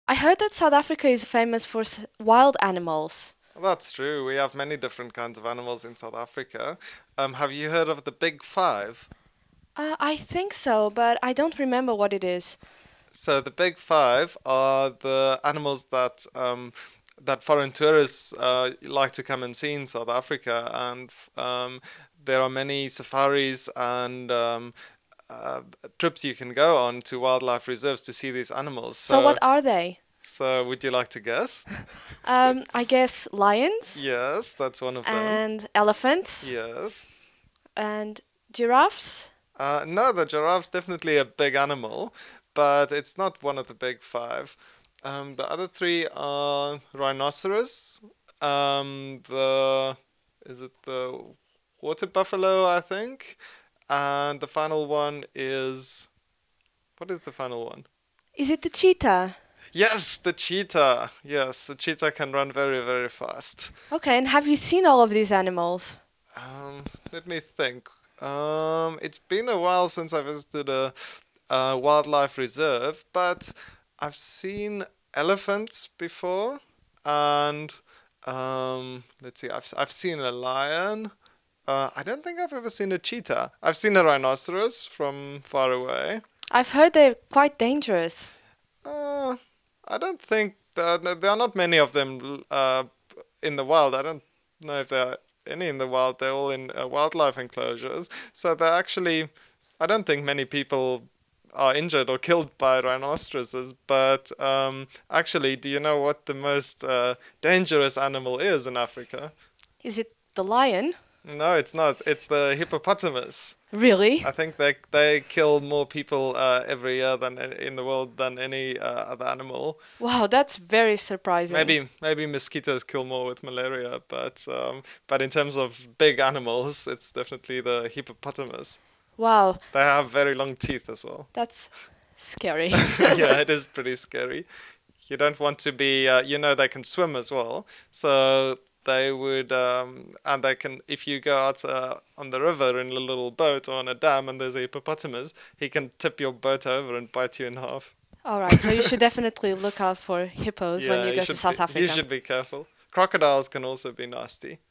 I heard that South Africa is famous for wild animals. That's true. We have many different kinds of animals in South Africa. Have you heard of the Big Five? I think so, but I don't remember what it is. So the Big Five are the animals that that foreign tourists like to come and see in South Africa, and there are many safaris and trips you can go on to wildlife reserves to see these animals. So what are they? So would you like to guess? I guess lions Yes, that's one of them. and elephants Yes. and giraffes. No, the giraffe's definitely a big animal, but it's not one of the big five. The other three are rhinoceros, is it the water buffalo, I think? And the final one is, what is the final one? Is it the cheetah? Yes, the cheetah. Yes, the cheetah can run very, very fast. Okay, and have you seen all of these animals? Let me think. It's been a while since I visited a wildlife reserve, but I've seen elephants before, and let's see, I've seen a lion. I don't think I've ever seen a cheetah. I've seen a rhinoceros from far away. I've heard they're quite dangerous. Uh, I don't think there are not many of them in the wild. I don't know if there are any in the wild. They're all in wildlife enclosures. So they're actually, I don't think many people are injured or killed by rhinoceroses. But actually, do you know what the most dangerous animal is in Africa? Is it the lion? No, it's not. It's the hippopotamus. Really? I think they kill more people every year than in the world than any other animal. Wow, that's very surprising. Maybe mosquitoes kill more with malaria, but in terms of big animals, it's definitely the hippopotamus. Wow, They have very long teeth as well. that's scary. Yeah, it is pretty scary. You don't want to be, they can swim as well, so they would, and they can, if you go out on the river in a little boat or on a dam and there's a hippopotamus, he can tip your boat over and bite you in half. All right, so you should definitely look out for hippos when you go to South You Africa. should be careful. Crocodiles can also be nasty.